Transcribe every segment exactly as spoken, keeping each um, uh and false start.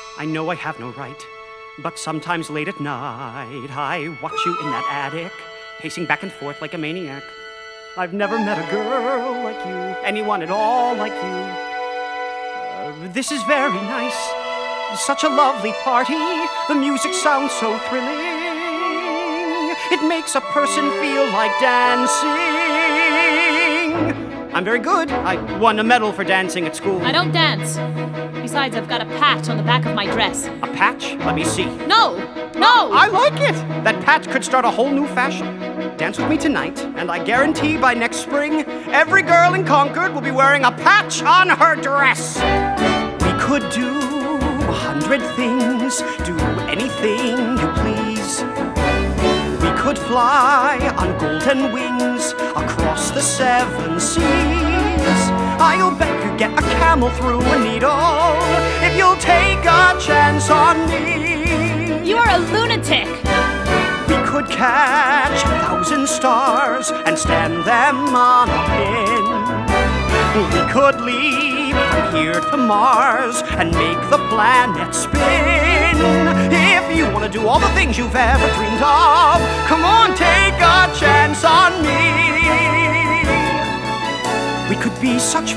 I know I have no right, but sometimes late at night I watch you in that attic, pacing back and forth like a maniac. I've never met a girl like you, anyone at all like you. Uh, this is very nice, such a lovely party. The music sounds so thrilling. It makes a person feel like dancing. I'm very good. I won a medal for dancing at school. I don't dance. Besides, I've got a patch on the back of my dress. A patch? Let me see. No! No! I like it! That patch could start a whole new fashion. Dance with me tonight, and I guarantee by next spring, every girl in Concord will be wearing a patch on her dress. We could do a hundred things, do anything you please. We could fly on golden wings across the seven seas. I'll bet you get a camel through a needle if you'll take a chance on me. You are a lunatic. We could catch a thousand stars and stand them on a pin. We could leave from here to Mars and make the planet spin. If you want to do all the things you've ever dreamed of, come on, take a chance on me. We could be such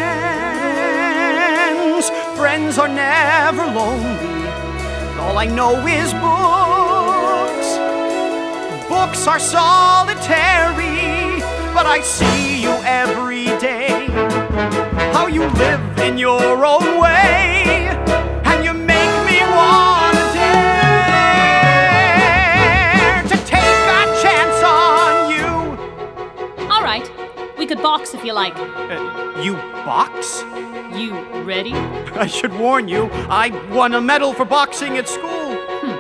friends. Friends are never lonely. All I know is books. Books are solitary, but I see you every day. How you live in your own way, and you make me wanna dare to take a chance on you. All right. We could box if you like. Uh, you box? You ready? I should warn you, I won a medal for boxing at school. Hmm.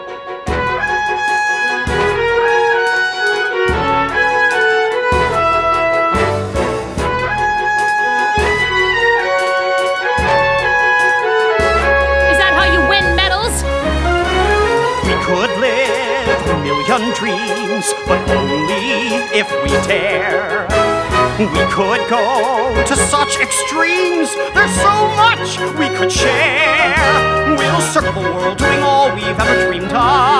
Is that how you win medals? We could live a million dreams, but only if we dare. We could go to such extremes, there's so much we could share. We'll circle the world doing all we've ever dreamed of.